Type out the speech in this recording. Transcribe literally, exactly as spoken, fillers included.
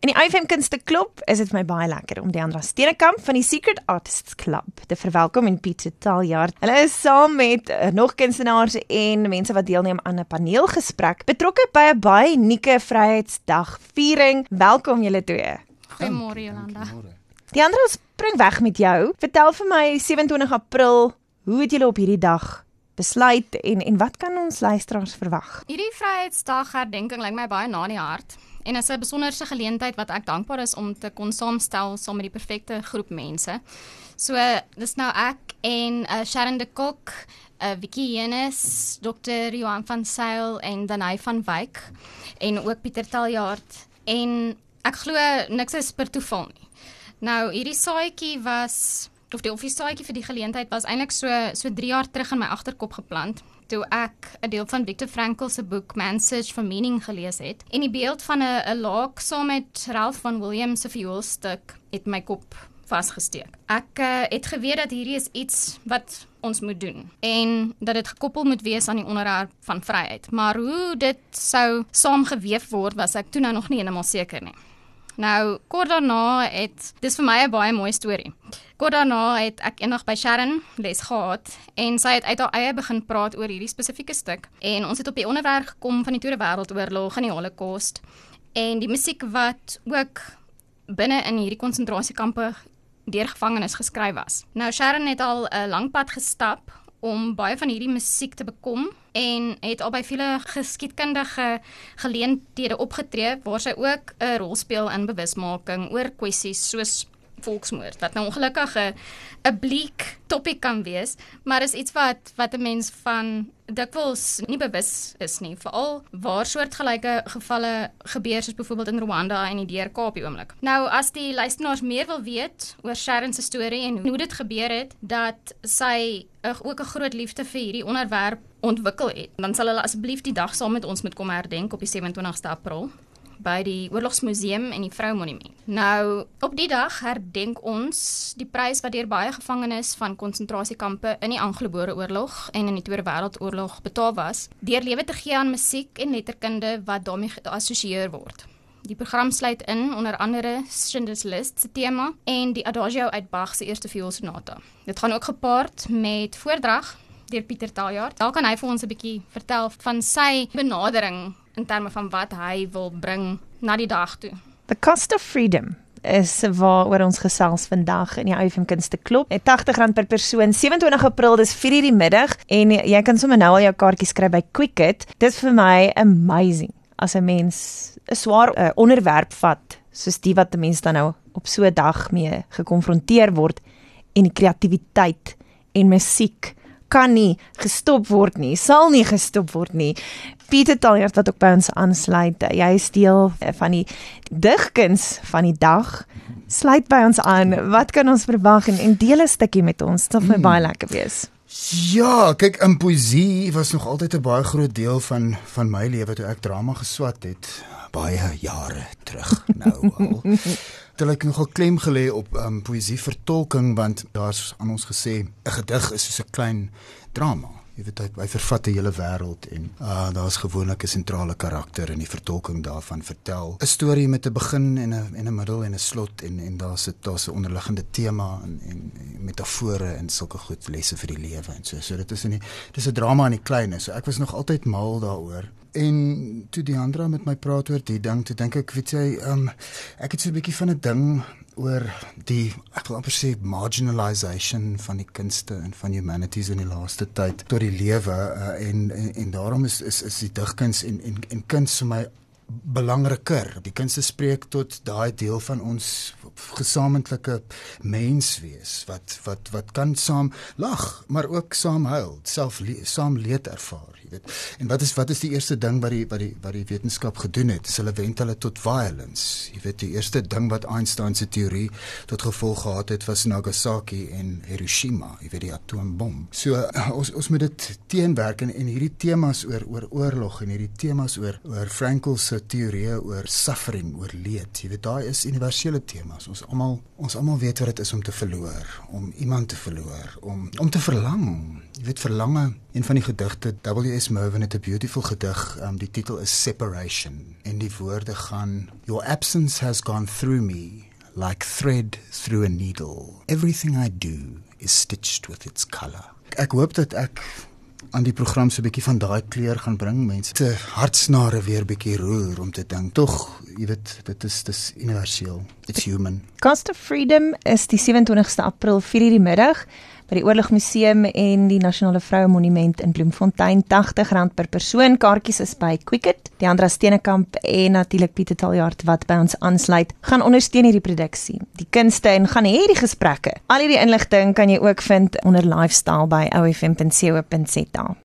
In die I F M Kunste Klub is dit vir my baie lekker om Deandra Steenekamp van die Secret Artists Club te verwelkom en Pieter Taljaard. Hulle is saam met uh, nog kunstenaars en mense wat deelneem aan 'n paneelgesprek betrokke by 'n baie unieke Vryheidsdag viering. Welkom julle twee. Goeiemôre Jolanda. Deandra, spring weg met jou. Vertel vir my sewe-en-twintig April, hoe het julle op hierdie dag besluit en en wat kan ons luisteraars verwag? Hierdie Vryheidsdag herdenking lyk my baie na die hart. En is 'n besonderse geleentheid wat ek dankbaar is om te kon saamstel saam met die perfekte groep mense. So, dis nou ek en uh, Sharon de Kok, uh, Vicky Jenes, dokter Johan van Sail en Danai van Wyk en ook Pieter Taljaard. En ek glo niks is per toeval nie. Nou, hierdie saadjie was, of die, of die saadjie vir die geleentheid was eintlik so, so drie jaar terug in my agterkop geplant, toe ek 'n deel van Viktor Frankl se boek Man's Search for Meaning gelees het. En die beeld van 'n 'n laak saam met Ralph Vaughan Williams se vioolstuk het my kop vasgesteek. Ek uh, het geweet dat hierdie is iets wat ons moet doen en dat dit gekoppel moet wees aan die onderwerp van vryheid. Maar hoe dit sou saamgeweef word, was ek toe nou nog nie heeltemal seker nie. Nou, kort daarna het, dis vir my 'n baie mooi storie. Kort daarna het ek eendag by Sharon les gehad en sy het uit haar eie begin praat oor hierdie spesifieke stuk en ons het op die onderwerp gekom van die Tweede Wêreldoorlog en die Holocaust en die musiek wat ook binne in hierdie konsentrasiekampe deur gevangenes geskryf was. Nou, Sharon het al 'n lang pad gestap om baie van hierdie musiek te bekom en het al by vele geskiedkundige geleenthede opgetree waar sy ook 'n rol speel in bewusmaking oor kwessies soos volksmoord, wat nou ongelukkig 'n 'n bleek topic kan wees, maar is iets wat wat 'n mens van dikwels nie bewus is nie, veral waar soortgelyke gevalle gebeur soos byvoorbeeld in Rwanda en die D R K op die oomblik. Nou, as die luisteraars meer wil weet oor Sharon se storie en hoe dit gebeur het, dat sy ook 'n groot liefde vir hierdie onderwerp ontwikkel het, dan sal hulle asseblief die dag saam met ons moet kom herdenk op die sewe-en-twintigste April. By die Oorlogsmuseum en die Vroumonument. Nou, op die dag herdenk ons die prys wat deur baie gevangenes van konsentrasiekampe in die Anglo-Boereoorlog en in die Tweede Wêreldoorlog betaal was, deur lewe te gee aan musiek en letterkunde wat daarmee geassosieer word. Die program sluit in onder andere Schindler's List se tema en die Adagio uit Bach se eerste vioolsonate. Dit gaan ook gepaard met voordrag deur Pieter Taljaard. Daar kan hy vir ons 'n bietjie vertel van sy benadering in terme van wat hy wil bring na die dag toe. The Cost of Freedom is waaroor ons gesels vandag in die I F M Kunste Klub. agtig rand per persoon, sewe-en-twintig April, dis vier uur die middag en jy kan sommer nou al jou kaartjies kry by Quicket. Dit is vir my amazing as 'n mens 'n swaar uh, onderwerp vat, soos die wat 'n mens dan nou op so 'n dag mee gekonfronteer word en die kreatiwiteit en musiek kan nie gestop word nie, sal nie gestop word nie. Pieter Taljaard wat ook by ons aansluit, jy is deel van die digkuns van die dag, sluit by ons aan, wat kan ons verwag en, en deel 'n stukkie met ons, dit sal vir my baie lekker wees. Ja, kyk, in poësie was nog altyd 'n baie groot deel van, van my lewe toe ek drama geswat het, baie jare terug nou al. Terwyl ek nogal klem gelê op um, poësie vertolking, want daar's aan ons gesê, 'n gedig is soos 'n klein drama. Jy weet, hy, hy vervat 'n hele wêreld en uh, daar's gewoonlik 'n sentrale karakter in die vertolking daarvan vertel. 'n Storie met 'n begin en 'n en 'n middel en 'n slot en en daar's 'n daar's 'n onderliggende tema en en metafore en sulke goed lesse vir die lewe en so. So dit is in die dis 'n drama in die klein. So ek was nog altyd mal daaroor. En toe Deandra met my praat oor die ding, toe dink ek, weet jy, um, ek het so 'n bietjie van 'n ding oor die, ek wil amper sê, marginalisation van die kunste en van humanities in die laaste tyd tot die lewe, uh, en, en en daarom is is is die digkuns en en en kuns vir my belangriker. Die kunste spreek tot daai deel van ons gesamentlike menswees wat wat wat kan saam lag, maar ook saam huil, self saam leed ervaar, jy weet. En wat is wat is die eerste ding wat die wat die wat die wetenskap gedoen het? Is hulle wend hulle tot violence. Jy weet, die eerste ding wat Einstein se teorie tot gevolg gehad het was Nagasaki en Hiroshima, jy weet, die atoombom. So uh, ons ons moet dit teenwerk en, en hierdie temas oor oor oorlog en hierdie temas oor oor Frankl se se teorieë oor suffering, oor leed. Jy weet, daai is universele temas. Ons almal ons almal weet wat dit is om te verloor, om iemand te verloor, om om te verlang. Jy weet, verlange. Een van die gedigte, W S Merwin het 'n beautiful gedig, um, die titel is Separation, en die woorde gaan: Your absence has gone through me like thread through a needle. Everything I do is stitched with its color. Ek hoop dat ek aan die program so 'n bietjie van daai kleur gaan bring, mense te hartsnare weer bietjie roer om te dink. Tog, jy weet, dit is dis universeel. It's human. Cost of Freedom is die sewentwintigste April vier uur die middag by die Oorlogmuseum en die Nasionale Vroue Monument in Bloemfontein. agtig rand per persoon. Kaartjies is by Quicket, die Andra Steenekamp en natuurlik Pieter Taljaard wat by ons aansluit, gaan ondersteun hierdie produksie, die kunste en gaan hê die gesprekke. Al hierdie inligting kan jy ook vind onder Lifestyle by o f m punt co punt za.